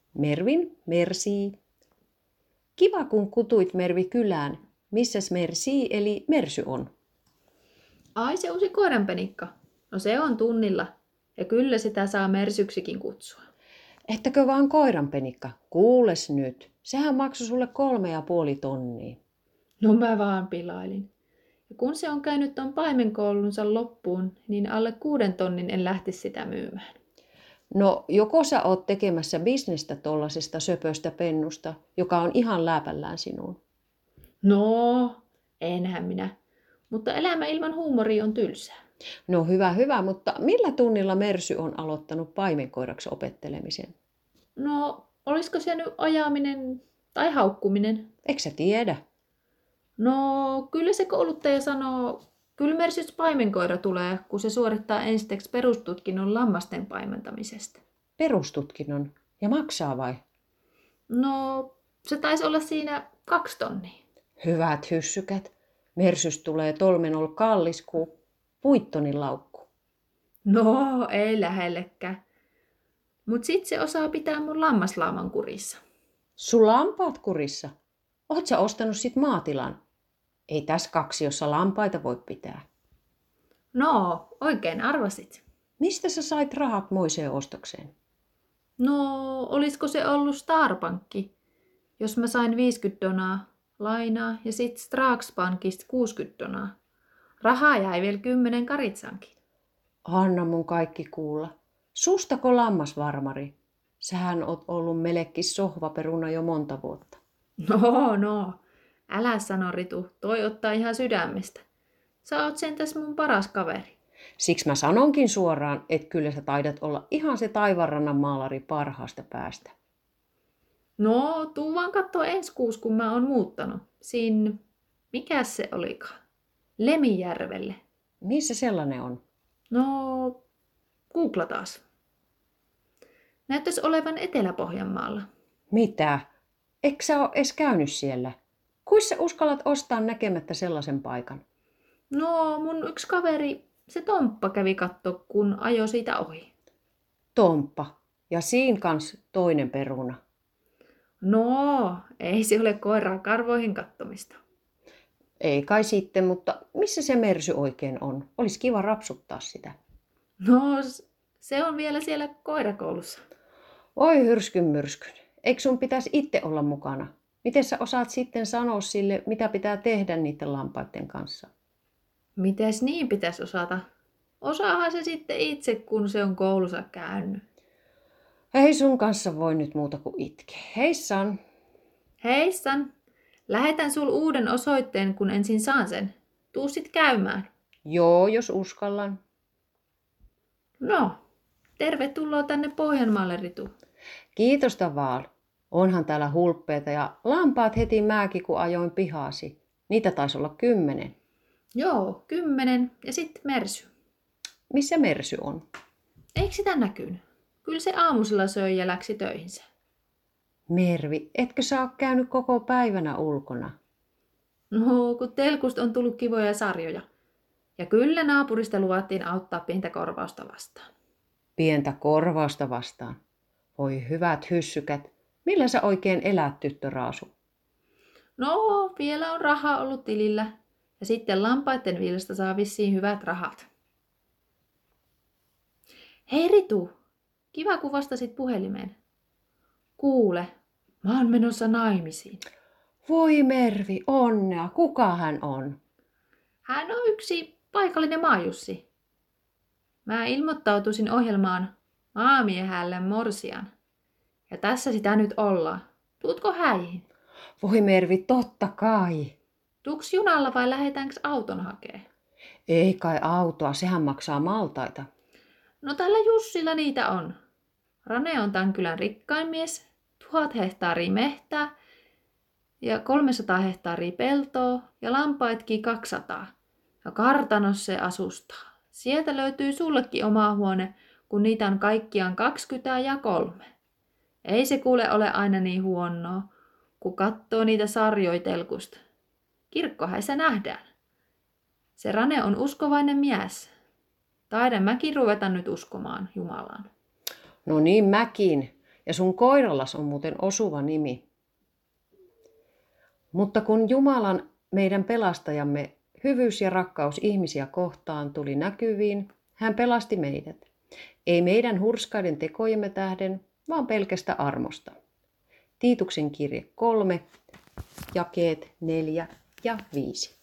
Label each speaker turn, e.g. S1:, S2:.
S1: Mervin, Mersii. Kiva kun kutuit Mervi kylään. Missäs Mersii eli Mersy on?
S2: Ai se uusi koiranpenikka. No se on tunnilla. Ja kyllä sitä saa Mersyksikin kutsua.
S1: Ettäkö vaan koiranpenikka? Kuules nyt. Sehän maksoi sulle 3,5 tonnia.
S2: No mä vaan pilailin. Ja kun se on käynyt ton paimenkoulunsa loppuun, niin alle 6 tonnin en lähtisi sitä myymään.
S1: No joko sä oot tekemässä bisnestä tollasesta söpöstä pennusta, joka on ihan lääpällään sinuun?
S2: No, enhän minä. Mutta elämä ilman huumoria on tylsää.
S1: No hyvä, mutta millä tunnilla Mersy on aloittanut paimenkoiraksi opettelemisen?
S2: No, olisiko se nyt ajaminen tai haukkuminen?
S1: Eikö sä tiedä?
S2: No, kyllä se kouluttaja sanoo, kyllä Mersys paimenkoira tulee, kun se suorittaa ensiksi perustutkinnon lammasten paimentamisesta.
S1: Perustutkinnon. Ja maksaa vai?
S2: No, se taisi olla siinä 2 tonnia.
S1: Hyvät hyssykät. Mersys tulee tolmenol kallis kuin puittonin laukku.
S2: No, ei lähellekään. Mut sit se osaa pitää mun lammaslaaman kurissa.
S1: Sulla lampaat kurissa. Oot sä ostanut sit maatilan? Ei tässä kaksiossa lampaita voi pitää.
S2: No, oikein arvasit.
S1: Mistä sä sait rahat moiseen ostokseen?
S2: No, olisiko se ollut Starpankki, jos mä sain 50 donaa lainaa ja sit Straxpankista 60 donaa. Rahaa jäi vielä 10 karitsankin.
S1: Anna mun kaikki kuulla. Sustako lammasvarmari? Sähän oot ollut melekkis sohvaperuna jo monta vuotta.
S2: No, älä sano Ritu, toi ottaa ihan sydämestä. Sä oot sentäs mun paras kaveri.
S1: Siksi mä sanonkin suoraan, että kyllä sä taidat olla ihan se taivaanrannan maalari parhaasta päästä.
S2: No, tuu vaan kattoo ensi kuussa, kun mä oon muuttanut. Siinä, mikäs se olikaan? Lemijärvelle.
S1: Missä sellainen on?
S2: No, googlataan. Näyttäisi olevan Etelä-Pohjanmaalla.
S1: Mitä? Eikö sä ole edes käynyt siellä? Kuis sä uskallat ostaa näkemättä sellaisen paikan?
S2: No, mun yksi kaveri, se Tomppa kävi katto, kun ajoi siitä ohi.
S1: Tomppa. Ja siinä kans toinen peruna.
S2: No, ei se ole koiraa karvoihin kattomista.
S1: Ei kai sitten, mutta missä se Mersy oikein on? Olisi kiva rapsuttaa sitä.
S2: No, se on vielä siellä koirakoulussa.
S1: Oi hyrskyn myrskyn. Eikö sun pitäisi itse olla mukana? Miten sä osaat sitten sanoa sille, mitä pitää tehdä niiden lampaiden kanssa?
S2: Mites niin pitäisi osata? Osaahan se sitten itse, kun se on koulussa käynyt.
S1: Ei sun kanssa voi nyt muuta kuin itkeä. Heissan!
S2: Heissan! Lähetän sul uuden osoitteen, kun ensin saan sen. Tuu sit käymään.
S1: Joo, jos uskallan.
S2: No, tervetuloa tänne Pohjanmaalle, Ritu.
S1: Kiitos vaan. Onhan täällä hulppeita ja lampaat heti mäki, kun ajoin pihaasi. Niitä taisi olla 10.
S2: Joo, 10 ja sitten Mersy.
S1: Missä Mersy on?
S2: Eikö sitä näkynyt? Kyllä se aamusella söi ja läksi töihinsä.
S1: Mervi, etkö sä ole käynyt koko päivänä ulkona?
S2: No, kun telkusta on tullut kivoja sarjoja. Ja kyllä naapurista luvattiin auttaa pientä korvausta vastaan.
S1: Pientä korvausta vastaan. Voi hyvät hyssykät. Millä sä oikein elät, tyttö Raasu?
S2: No, vielä on rahaa ollut tilillä. Ja sitten lampaiden viljasta saa vissiin hyvät rahat. Hei Ritu, kiva kun vastasit puhelimeen. Kuule, mä oon menossa naimisiin.
S1: Voi Mervi, onnea. Kuka hän on?
S2: Hän on yksi paikallinen maajussi. Mä ilmoittautuisin ohjelmaan maamiehälle morsian. Ja tässä sitä nyt ollaan. Tuutko häihin?
S1: Voi Mervi, totta kai.
S2: Tuuks junalla vai lähetäänkö auton hakee?
S1: Ei kai autoa, sehän maksaa maltaita.
S2: No tällä Jussilla niitä on. Rane on tämän kylän rikkain mies, 1000 hehtaaria mehtää ja 300 hehtaaria peltoa ja lampaitkin 200. Ja kartanossa se asustaa. Sieltä löytyy sullekin oma huone, kun niitä on kaikkiaan 23. Ei se kuule ole aina niin huonoa, kun katsoo niitä sarjoja telkusta. Kirkkohäissä nähdään. Se Rane on uskovainen mies. Taidan mäkin ruveta nyt uskomaan Jumalaan.
S1: No niin mäkin. Ja sun koirallas on muuten osuva nimi. Mutta kun Jumalan, meidän pelastajamme, hyvyys ja rakkaus ihmisiä kohtaan tuli näkyviin, hän pelasti meidät. Ei meidän hurskaiden tekojemme tähden, vaan pelkästä armosta. Tiituksen kirje 3, jakeet 4 ja 5.